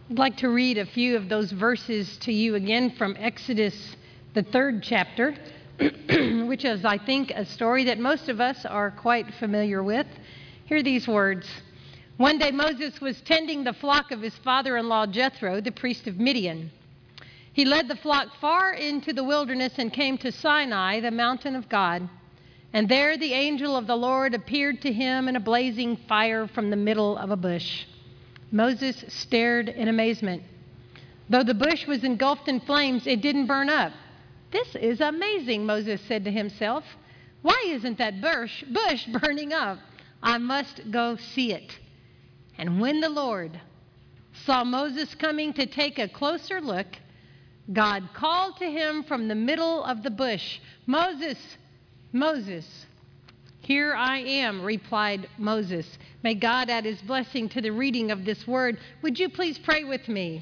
I'd like to read a few of those verses to you again from Exodus, the 3rd chapter, which is, I think, a story that most of us are quite familiar with. Hear these words. One day Moses was tending the flock of his father-in-law Jethro, the priest of Midian. He led the flock far into the wilderness and came to Sinai, the mountain of God. And there the angel of the Lord appeared to him in a blazing fire from the middle of a bush. Moses stared in amazement. Though the bush was engulfed in flames, it didn't burn up. "This is amazing," Moses said to himself. "Why isn't that bush burning up? I must go see it." And when the Lord saw Moses coming to take a closer look, God called to him from the middle of the bush, "Moses, Moses." "Here I am," replied Moses. May God add his blessing to the reading of this word. Would you please pray with me?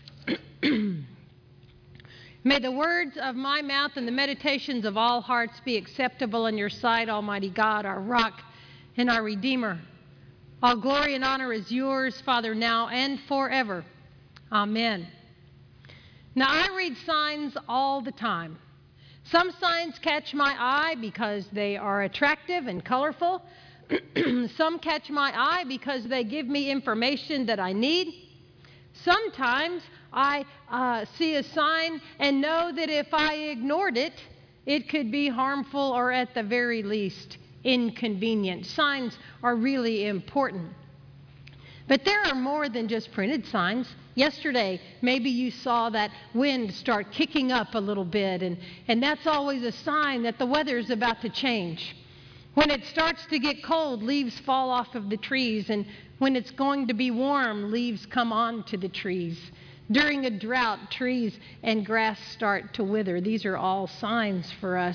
May the words of my mouth and the meditations of all hearts be acceptable in your sight, Almighty God, our rock and our Redeemer. All glory and honor is yours, Father, now and forever. Amen. Now, I read signs all the time. Some signs catch my eye because they are attractive and colorful. Some catch my eye because they give me information that I need. Sometimes I see a sign and know that if I ignored it, it could be harmful or at the very least inconvenient. Signs are really important. But there are more than just printed signs. Yesterday, maybe you saw that wind start kicking up a little bit, and that's always a sign that the weather's about to change. When it starts to get cold, leaves fall off of the trees, and when it's going to be warm, leaves come onto the trees. During a drought, trees and grass start to wither. These are all signs for us.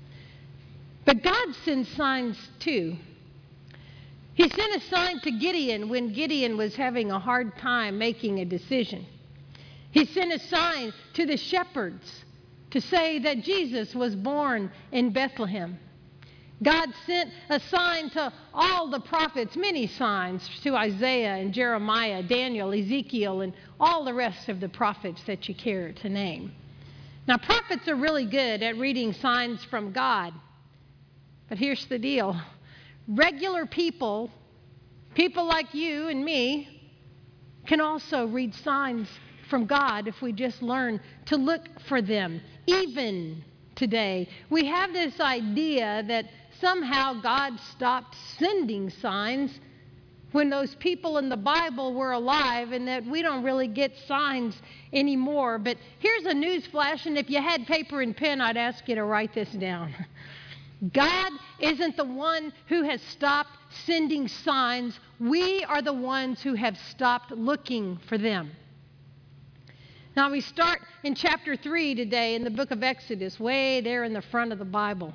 But God sends signs too. He sent a sign to Gideon when Gideon was having a hard time making a decision. He sent a sign to the shepherds to say that Jesus was born in Bethlehem. God sent a sign to all the prophets, many signs to Isaiah and Jeremiah, Daniel, Ezekiel, and all the rest of the prophets that you care to name. Now, prophets are really good at reading signs from God. But here's the deal. Regular people like you and me, can also read signs from God if we just learn to look for them. Even today, we have this idea that somehow God stopped sending signs when those people in the Bible were alive and that we don't really get signs anymore. But here's a news flash, and if you had paper and pen, I'd ask you to write this down. God isn't the one who has stopped sending signs. We are the ones who have stopped looking for them. Now we start in chapter 3 today in the book of Exodus, way there in the front of the Bible.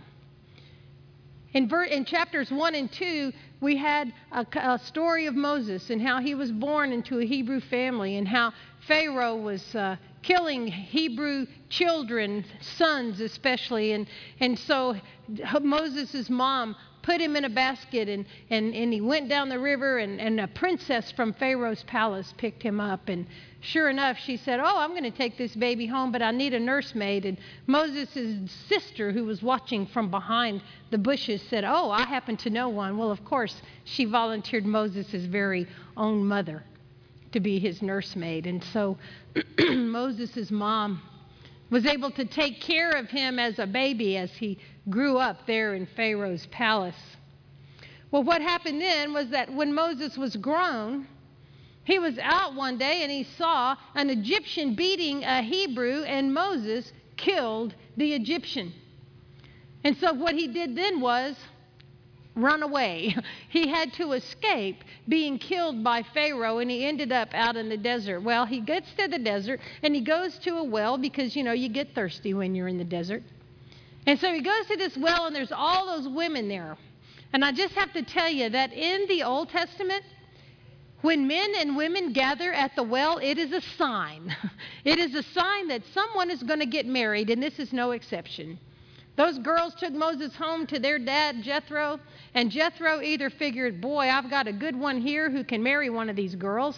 In chapters 1 and 2, we had a story of Moses and how he was born into a Hebrew family and how Pharaoh was killing Hebrew children, sons especially. And so Moses' mom put him in a basket and he went down the river and a princess from Pharaoh's palace picked him up. And sure enough, she said, "Oh, I'm going to take this baby home, but I need a nursemaid." And Moses' sister, who was watching from behind the bushes, said, "Oh, I happen to know one." Well, of course, she volunteered Moses' very own mother to be his nursemaid. And so Moses' mom was able to take care of him as a baby as he grew up there in Pharaoh's palace. Well, what happened then was that when Moses was grown, he was out one day and he saw an Egyptian beating a Hebrew, and Moses killed the Egyptian. And so what he did then was run away. He had to escape being killed by Pharaoh, and he ended up out in the desert. Well, he gets to the desert, and he goes to a well because, you get thirsty when you're in the desert. And so he goes to this well, and there's all those women there. And I just have to tell you that in the Old Testament, when men and women gather at the well, it is a sign. It is a sign that someone is going to get married, and this is no exception. Those girls took Moses home to their dad, Jethro, and Jethro either figured, boy, I've got a good one here who can marry one of these girls,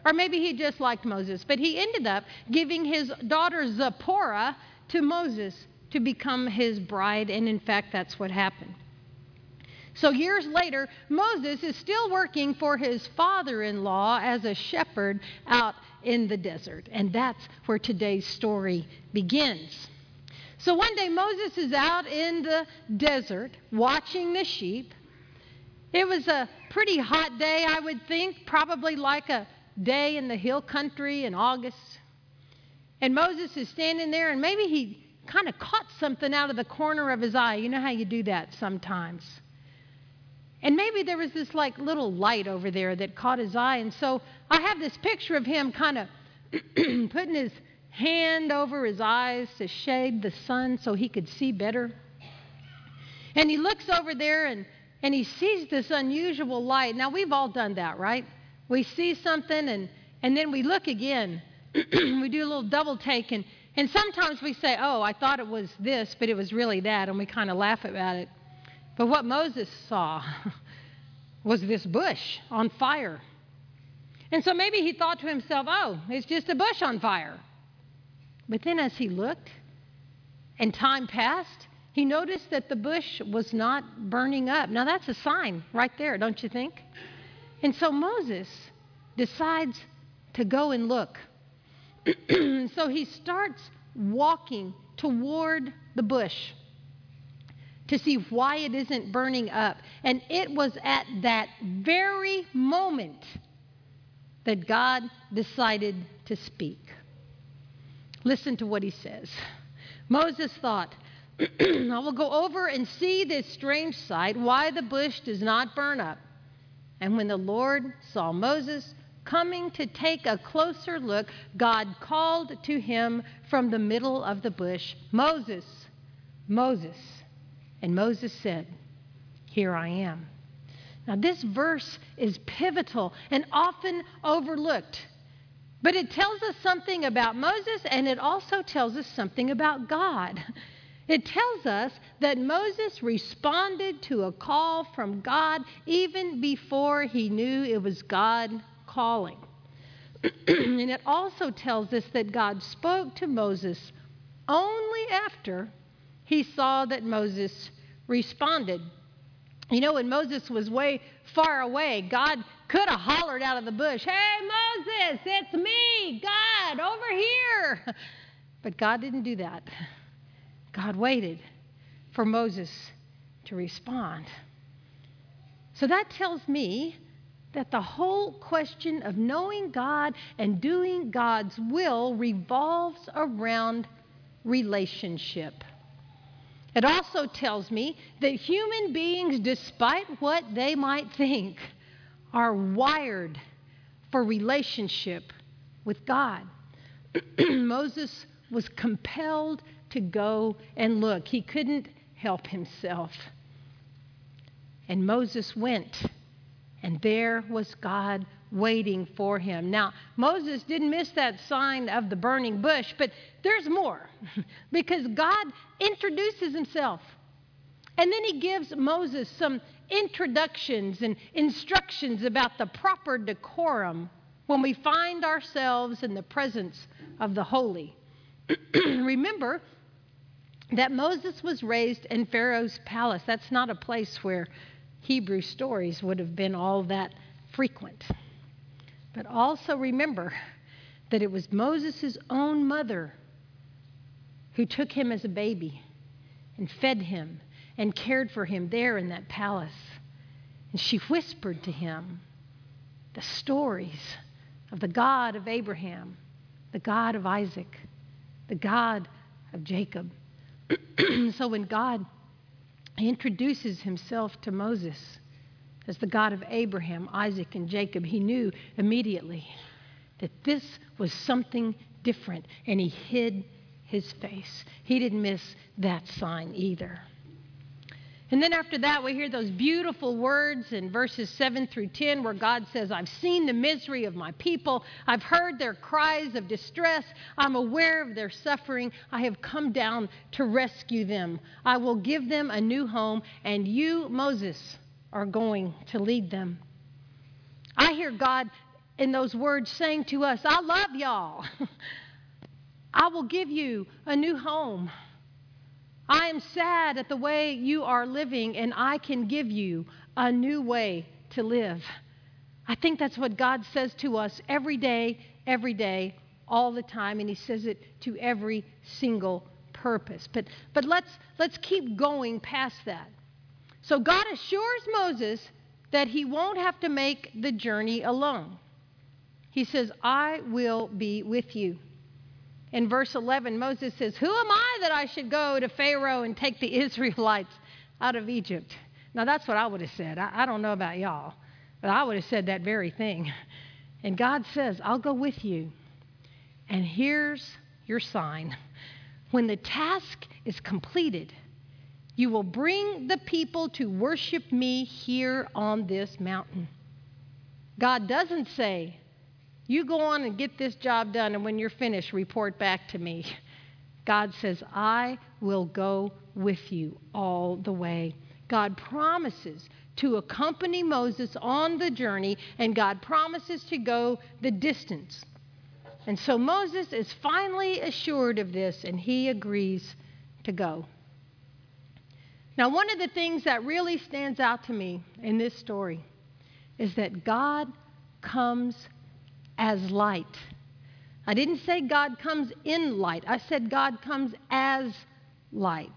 Or maybe he just liked Moses. But he ended up giving his daughter Zipporah to Moses to become his bride. And in fact, that's what happened. So years later, Moses is still working for his father-in-law as a shepherd out in the desert. And that's where today's story begins. So one day Moses is out in the desert watching the sheep. It was a pretty hot day, I would think, probably like a day in the hill country in August. And Moses is standing there, and maybe he kind of caught something out of the corner of his eye. You know how you do that sometimes. And maybe there was this like little light over there that caught his eye. And so I have this picture of him kind of putting his hand over his eyes to shade the sun so he could see better. And he looks over there and he sees this unusual light. Now, we've all done that, right? We see something and then we look again. We do a little double take. And sometimes we say, oh, I thought it was this, but it was really that. And we kind of laugh about it. But what Moses saw was this bush on fire. And so maybe he thought to himself, oh, it's just a bush on fire. But then as he looked and time passed, he noticed that the bush was not burning up. Now that's a sign right there, don't you think? And so Moses decides to go and look. So he starts walking toward the bush to see why it isn't burning up. And it was at that very moment that God decided to speak. Listen to what he says. Moses thought, I will go over and see this strange sight, why the bush does not burn up. And when the Lord saw Moses coming to take a closer look, God called to him from the middle of the bush, Moses, Moses. And Moses said, here I am. Now this verse is pivotal and often overlooked. But it tells us something about Moses, and it also tells us something about God. It tells us that Moses responded to a call from God even before he knew it was God calling. And it also tells us that God spoke to Moses only after he saw that Moses responded. You know, when Moses was way far away, God could have hollered out of the bush, hey, Moses, it's me, God, over here. But God didn't do that. God waited for Moses to respond. So that tells me that the whole question of knowing God and doing God's will revolves around relationship. It also tells me that human beings, despite what they might think, are wired for relationship with God. Moses was compelled to go and look. He couldn't help himself. And Moses went, and there was God waiting for him. Now, Moses didn't miss that sign of the burning bush, but there's more because God introduces himself. And then he gives Moses some introductions and instructions about the proper decorum when we find ourselves in the presence of the holy. Remember that Moses was raised in Pharaoh's palace. That's not a place where Hebrew stories would have been all that frequent. But also remember that it was Moses' own mother who took him as a baby and fed him and cared for him there in that palace. And she whispered to him the stories of the God of Abraham, the God of Isaac, the God of Jacob. So when God introduces himself to Moses as the God of Abraham, Isaac, and Jacob, he knew immediately that this was something different, and he hid his face. He didn't miss that sign either. And then after that, we hear those beautiful words in verses 7 through 10 where God says, I've seen the misery of my people. I've heard their cries of distress. I'm aware of their suffering. I have come down to rescue them. I will give them a new home, and you, Moses, are going to lead them. I hear God in those words saying to us, I love y'all. I will give you a new home. I am sad at the way you are living, and I can give you a new way to live. I think that's what God says to us every day, all the time, and he says it to every single purpose. But let's keep going past that. So God assures Moses that he won't have to make the journey alone. He says, I will be with you. In verse 11, Moses says, who am I that I should go to Pharaoh and take the Israelites out of Egypt? Now, that's what I would have said. I don't know about y'all, but I would have said that very thing. And God says, I'll go with you. And here's your sign. When the task is completed, you will bring the people to worship me here on this mountain. God doesn't say, you go on and get this job done, and when you're finished, report back to me. God says, I will go with you all the way. God promises to accompany Moses on the journey, and God promises to go the distance. And so Moses is finally assured of this, and he agrees to go. Now, one of the things that really stands out to me in this story is that God comes as light. I didn't say God comes in light. I said God comes as light.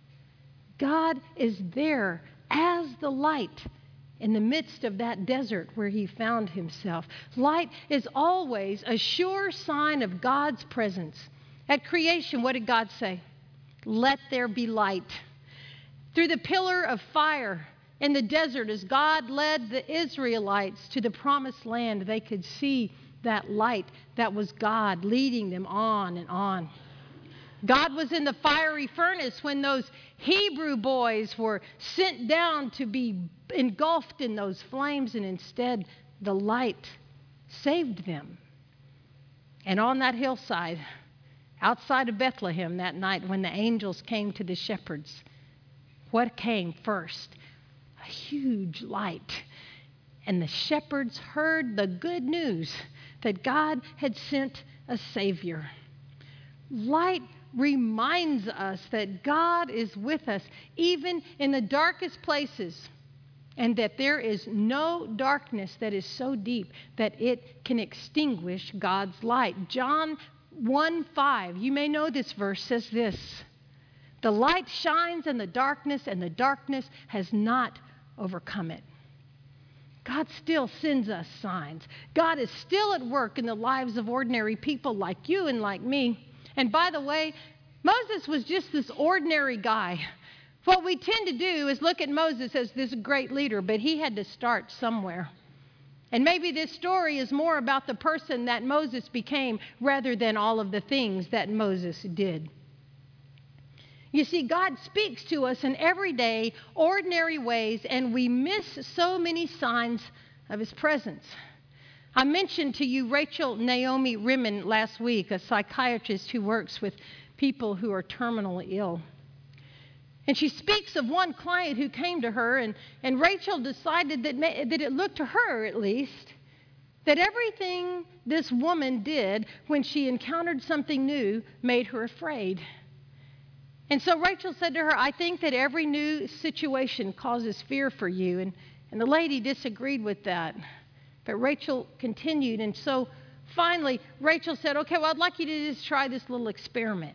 God is there as the light in the midst of that desert where he found himself. Light is always a sure sign of God's presence. At creation, what did God say? Let there be light. Through the pillar of fire in the desert, as God led the Israelites to the promised land, they could see that light that was God leading them on and on. God was in the fiery furnace when those Hebrew boys were sent down to be engulfed in those flames, and instead the light saved them. And on that hillside, outside of Bethlehem that night when the angels came to the shepherds, what came first? A huge light. And the shepherds heard the good news that God had sent a Savior. Light reminds us that God is with us, even in the darkest places, and that there is no darkness that is so deep that it can extinguish God's light. John 1:5, you may know this verse, says this: the light shines in the darkness, and the darkness has not overcome it. God still sends us signs. God is still at work in the lives of ordinary people like you and like me. And by the way, Moses was just this ordinary guy. What we tend to do is look at Moses as this great leader, but he had to start somewhere. And maybe this story is more about the person that Moses became rather than all of the things that Moses did. You see, God speaks to us in everyday, ordinary ways, and we miss so many signs of his presence. I mentioned to you Rachel Naomi Rimmen last week, a psychiatrist who works with people who are terminally ill. And she speaks of one client who came to her, and Rachel decided that it looked to her, at least, that everything this woman did when she encountered something new made her afraid. And so Rachel said to her, I think that every new situation causes fear for you. And the lady disagreed with that. But Rachel continued. And so finally, Rachel said, okay, well, I'd like you to just try this little experiment.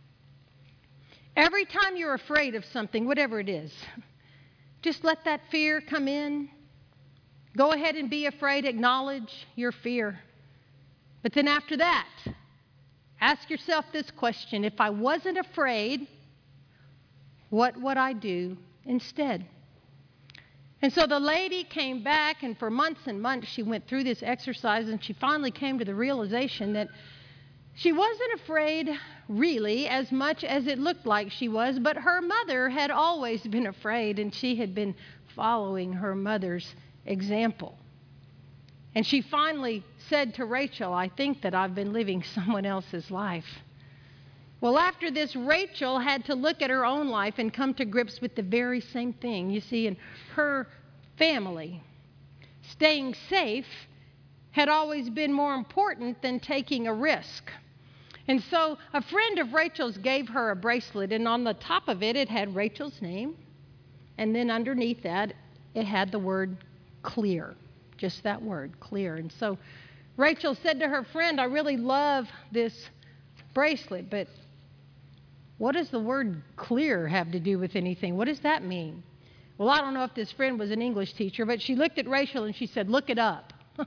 Every time you're afraid of something, whatever it is, just let that fear come in. Go ahead and be afraid. Acknowledge your fear. But then after that, ask yourself this question: if I wasn't afraid, what would I do instead? And so the lady came back, and for months and months she went through this exercise, and she finally came to the realization that she wasn't afraid really as much as it looked like she was, but her mother had always been afraid, and she had been following her mother's example. And she finally said to Rachel, I think that I've been living someone else's life. Well, after this, Rachel had to look at her own life and come to grips with the very same thing. You see, in her family, staying safe had always been more important than taking a risk. And so a friend of Rachel's gave her a bracelet, and on the top of it, it had Rachel's name. And then underneath that, it had the word clear, just that word, clear. And so Rachel said to her friend, I really love this bracelet, but what does the word clear have to do with anything? What does that mean? Well, I don't know if this friend was an English teacher, but she looked at Rachel and she said, look it up.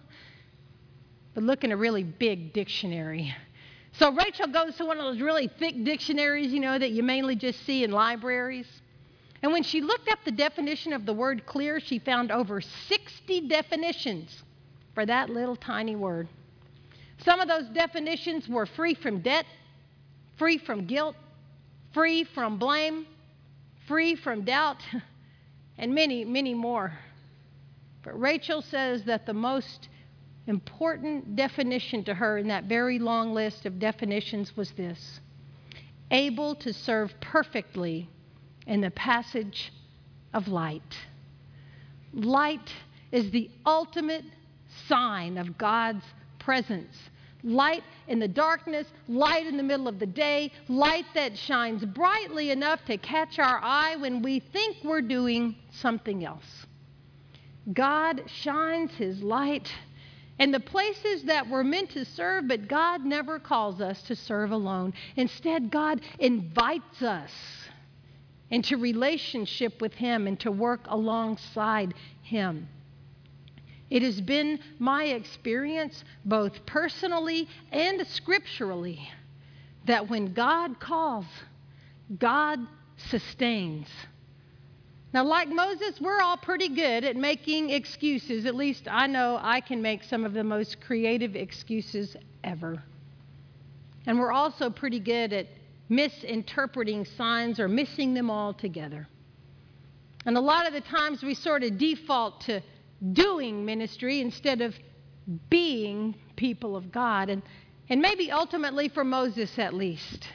But look in a really big dictionary. So Rachel goes to one of those really thick dictionaries, that you mainly just see in libraries. And when she looked up the definition of the word clear, she found over 60 definitions for that little tiny word. Some of those definitions were free from debt, free from guilt, free from blame, free from doubt, and many, many more. But Rachel says that the most important definition to her in that very long list of definitions was this: able to serve perfectly in the passage of light. Light is the ultimate sign of God's presence. Light in the darkness, light in the middle of the day, light that shines brightly enough to catch our eye when we think we're doing something else. God shines His light in the places that we're meant to serve, but God never calls us to serve alone. Instead, God invites us into relationship with Him and to work alongside Him. It has been my experience, both personally and scripturally, that when God calls, God sustains. Now, like Moses, we're all pretty good at making excuses. At least I know I can make some of the most creative excuses ever. And we're also pretty good at misinterpreting signs or missing them all together. And a lot of the times we sort of default to doing ministry instead of being people of God. And maybe ultimately for Moses at least,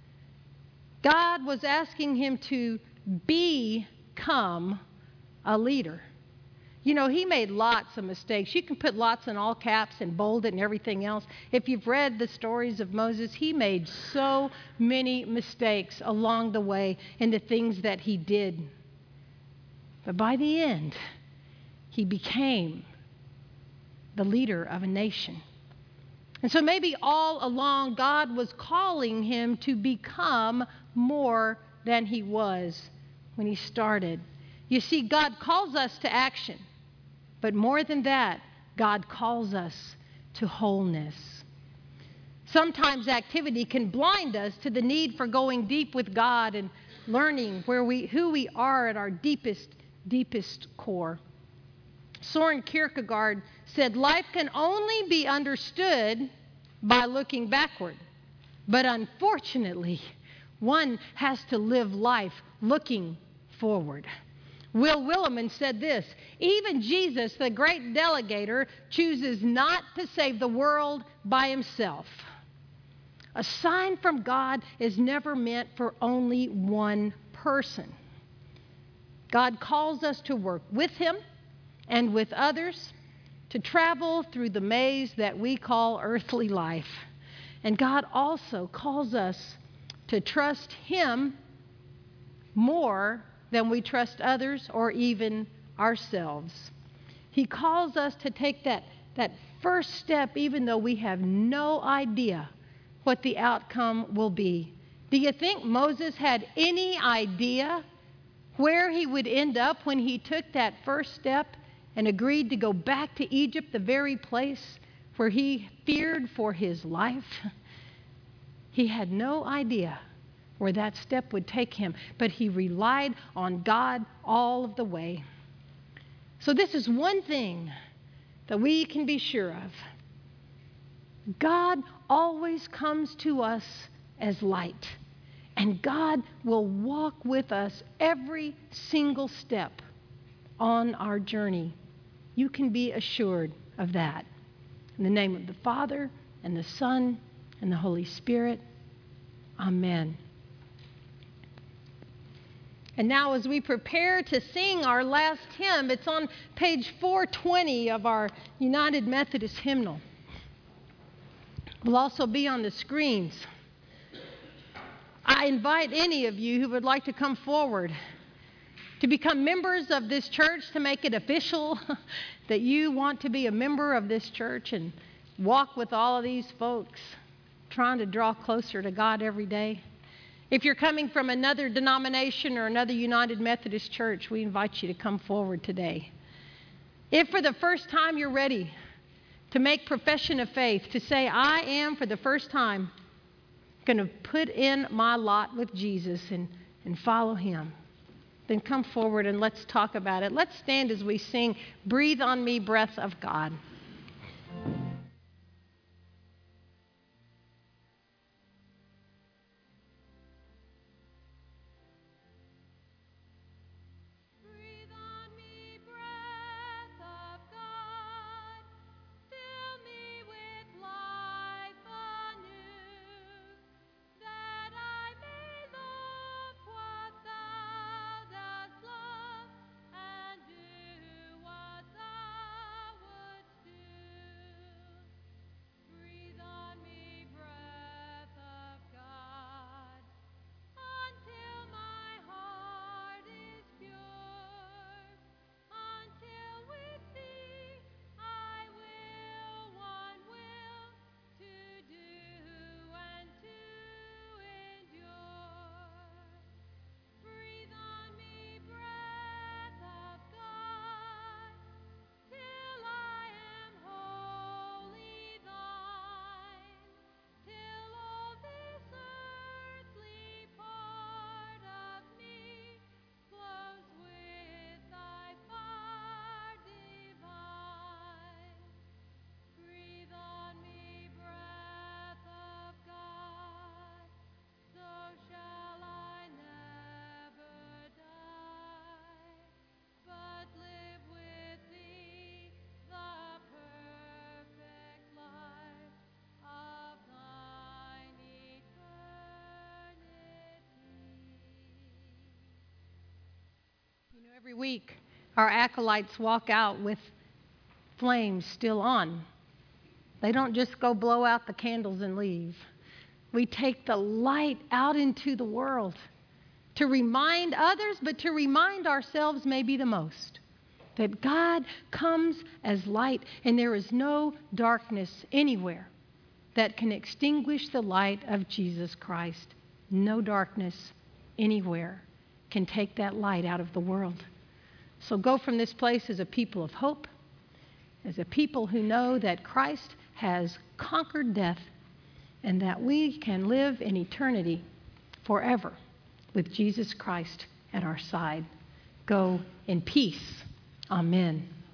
God was asking him to become a leader. He made lots of mistakes. You can put lots in all caps and bold it and everything else. If you've read the stories of Moses, he made so many mistakes along the way in the things that he did. But by the end, he became the leader of a nation. And so maybe all along, God was calling him to become more than he was when he started. You see, God calls us to action. But more than that, God calls us to wholeness. Sometimes activity can blind us to the need for going deep with God and learning who we are at our deepest core. Soren Kierkegaard said, life can only be understood by looking backward. But unfortunately, one has to live life looking forward. Will Willimon said this: even Jesus, the great delegator, chooses not to save the world by himself. A sign from God is never meant for only one person. God calls us to work with Him and with others, to travel through the maze that we call earthly life. And God also calls us to trust Him more than we trust others or even ourselves. He calls us to take that first step even though we have no idea what the outcome will be. Do you think Moses had any idea where he would end up when he took that first step and agreed to go back to Egypt, the very place where he feared for his life? He had no idea where that step would take him, but he relied on God all of the way. So this is one thing that we can be sure of. God always comes to us as light, and God will walk with us every single step on our journey. You can be assured of that. In the name of the Father, and the Son, and the Holy Spirit, amen. And now as we prepare to sing our last hymn, it's on page 420 of our United Methodist hymnal. It will also be on the screens. I invite any of you who would like to come forward to become members of this church, to make it official that you want to be a member of this church and walk with all of these folks trying to draw closer to God every day. If you're coming from another denomination or another United Methodist church, we invite you to come forward today. If for the first time you're ready to make profession of faith, to say, I am for the first time going to put in my lot with Jesus and follow him, then come forward and let's talk about it. Let's stand as we sing, Breathe on Me, Breath of God. Every week, our acolytes walk out with flames still on. They don't just go blow out the candles and leave. We take the light out into the world to remind others, but to remind ourselves maybe the most, that God comes as light, and there is no darkness anywhere that can extinguish the light of Jesus Christ. No darkness anywhere can take that light out of the world. So go from this place as a people of hope, as a people who know that Christ has conquered death and that we can live in eternity forever with Jesus Christ at our side. Go in peace. Amen.